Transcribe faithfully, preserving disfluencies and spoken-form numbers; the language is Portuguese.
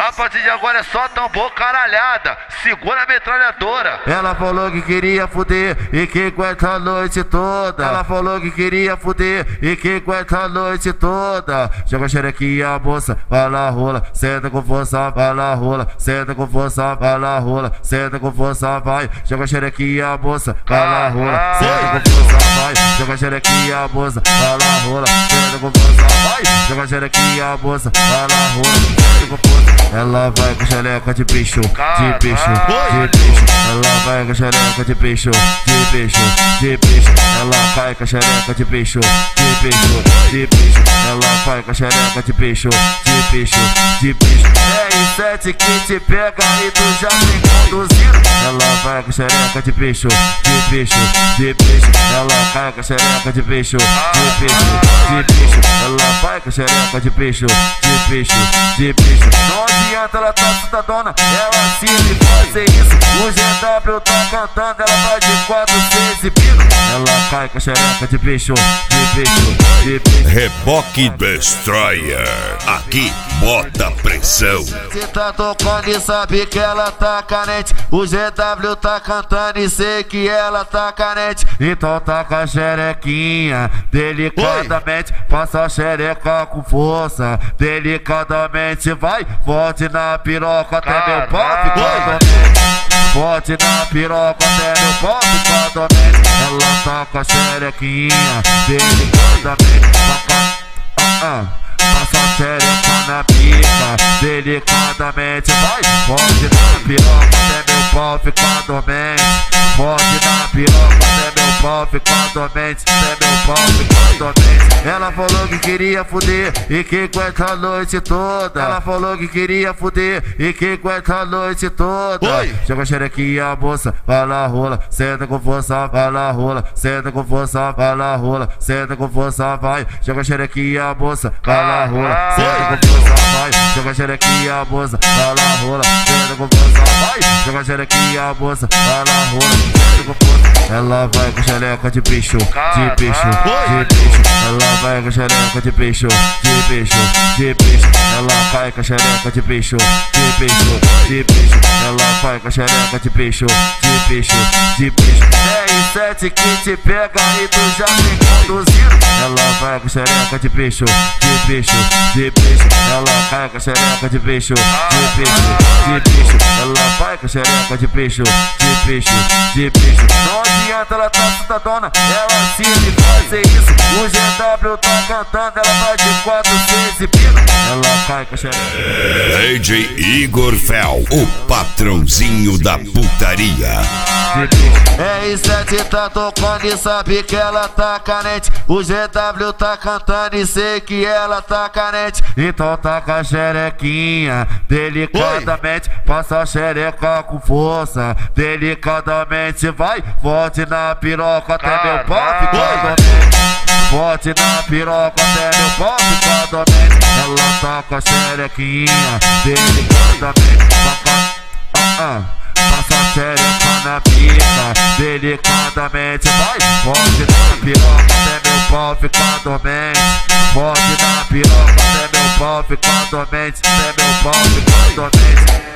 A partir de agora é só tambor caralhada, segura a metralhadora. Ela falou que queria fuder e que aguenta a noite toda. Ela falou que queria fuder e que aguenta a noite toda. Joga a xerequinha, moça, vai lá rola, senta com força, vai lá rola, senta com força, vai lá rola, senta com força, vai. Joga a xerequinha, moça, vai lá rola, senta com força, vai. Joga a xerequinha, moça, vai lá rola, senta com força, vai. Joga a xerequinha, moça, vai lá rola, senta com força. Ela vai com xereca de bicho, de bicho, de bicho. Ela vai com xereca de bicho, de bicho, de bicho. Ela vai com xereca de bicho, de bicho, de bicho. Ela vai com xereca de bicho, de bicho, de bicho. R sete que te pega e tu já vem conduzindo. Ela vai com xereca de bicho, de bicho, de bicho. Ela vai com xereca de bicho, de bicho, de bicho. Ela vai com xereca de bicho, de bicho, de bicho. Não adianta ela tá assustadona, ela se me fazer isso. O G W tá cantando, ela vai de quatro, seis e pino. Ela cai com a xereca de bicho, de bicho, de bicho. Reboque Destroyer, aqui bota pressão. Cê tá tocando e sabe que ela tá carente. O G W tá cantando e sei que ela tá carente. Então tá com a xerequinha, delicadamente. Passa a xereca com força, delicadamente. Vai, volte na piroca até meu pau ficar doente. Volte na piroca até meu pau ficar doente. Ela tá com a xerequinha, delicadamente. Ah, ah. Passa a xereca na pica, delicadamente. Vai, volte na piroca até meu pau ficar dormente. Volte na piroca até meu pau ficar dormente. Até meu pau ficar dormente. Ela falou que queria fuder e que aguenta a noite toda. Ela falou que queria fuder e que aguenta a noite toda. Oi. Joga a xerequinha, moça, vai lá rola, senta com força, vai lá rola, senta com força, vai lá rola, senta com força, vai. Joga a xerequinha, moça, vai lá rola, senta com força, vai. Joga a xerequinha, moça, vai lá rola, senta com força, vai. Joga a xerequinha, moça, vai lá rola, senta com força. Ela vai com xereca de bicho, de bicho, de bicho. Ela vai com xereca de bicho, de bicho, de bicho. Ela cai com xereca de bicho, de bicho, de bicho. Ela vai com xereca de bicho, de bicho, de bicho. R sete que te pega e tu já vem conduzindo. Ela vai com xereca de bicho, de bicho, de bicho. Ela cai com xereca de bicho, de bicho, de bicho. Ela vai com xereca de bicho, de bicho, de bicho. Não adianta ela tá assustadona, ela se me fazer isso. O G W tá cantando, ela vai de quatro, seis e pino. Ela cai com a xereca. D J Igor Fel, o patrãozinho da putaria. R sete tá tocando e sabe que ela tá carente. O G W tá cantando e sei que ela tá carente. Então tá com a xerequinha, delicadamente. Passa a xereca com força, delicadamente. Vai, volte na piroca até meu pau ficar doente. Volte na piroca até meu pau ficar doente. Ela tá com a xerequinha, delicadamente. Ah, ah. Passa a xereca na pica, delicadamente. Vai, volte na piroca até meu pau ficar dormente. Volte na piroca até meu pau ficar dormente. Até meu pau ficar dormente.